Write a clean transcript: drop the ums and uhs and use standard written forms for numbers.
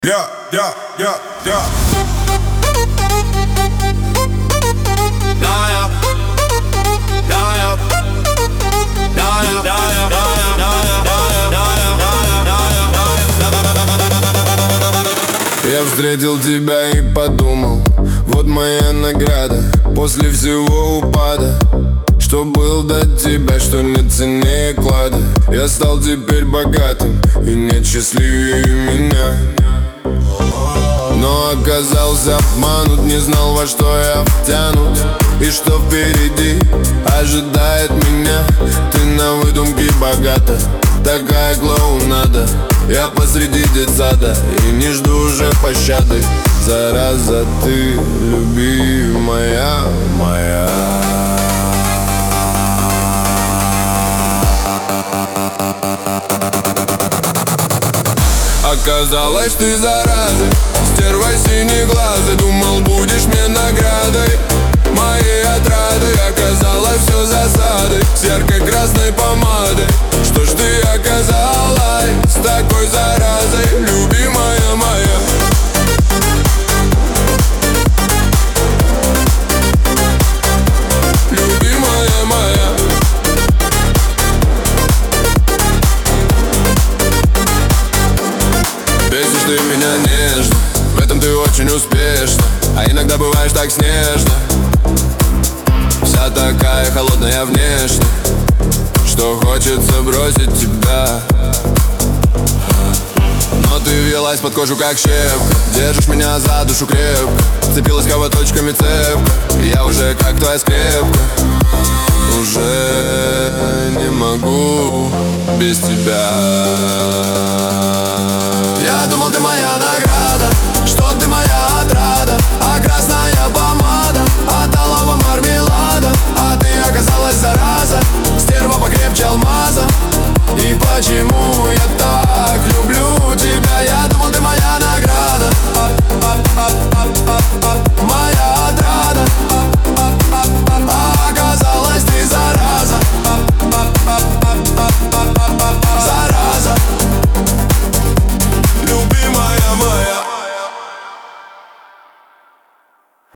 Yeah, yeah, yeah, yeah. Я встретил тебя и подумал, вот моя награда после всего упада. Что был до тебя, что нет ценнее клада. Я стал теперь богатым и нет счастливее меня. Но оказался обманут, не знал, во что я втянут и что впереди ожидает меня. Ты на выдумке богата, такая клоунада. Я посреди детсада и не жду уже пощады. Зараза, ты любимая моя. Оказалось, ты зараза, стерва синеглаза. Думал, будешь мне наградой моей отрады. Оказалось, все засадой с яркой красной помадой. Что ж ты оказалась с такой заразой, любимая моя? Любимая моя. Бесишь ты меня нежно, в этом ты очень успешна. А иногда бываешь так снежно, вся такая холодная внешне, что хочется бросить тебя. Но ты въелась под кожу как щепка, держишь меня за душу крепко, цепилась кровоточками цепко. Я уже как твоя скрепка, уже не могу без тебя. Я думал, ты моя награда.